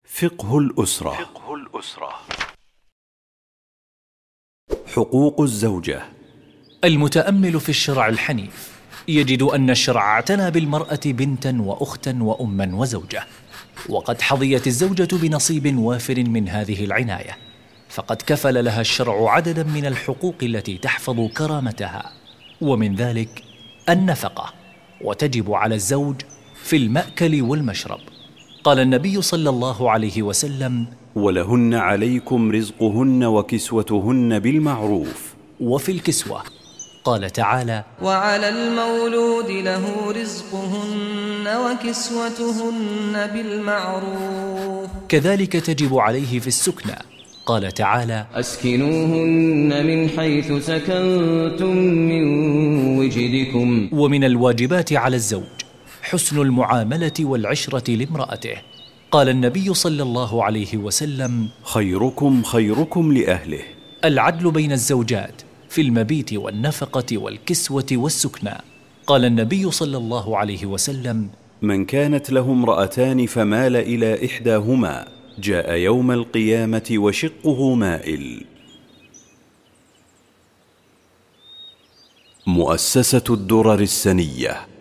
فقه الأسرة. حقوق الزوجة. المتأمل في الشرع الحنيف يجد أن الشرع اعتنى بالمرأة بنتا وأختا وأما وزوجة، وقد حظيت الزوجة بنصيب وافر من هذه العناية، فقد كفل لها الشرع عددا من الحقوق التي تحفظ كرامتها، ومن ذلك النفقة، وتجب على الزوج في المأكل والمشرب. قال النبي صلى الله عليه وسلم: ولهن عليكم رزقهن وكسوتهن بالمعروف. وفي الكسوة قال تعالى: وعلى المولود له رزقهن وكسوتهن بالمعروف. كذلك تجب عليه في السكنى، قال تعالى: أسكنوهن من حيث سكنتم من وجدكم. ومن الواجبات على الزوج حسن المعاملة والعشرة لامرأته. قال النبي صلى الله عليه وسلم: خيركم خيركم لأهله. العدل بين الزوجات في المبيت والنفقة والكسوة والسكنى. قال النبي صلى الله عليه وسلم: من كانت له امرأتان فمال إلى إحداهما جاء يوم القيامة وشقه مائل. مؤسسة الدرر السنية.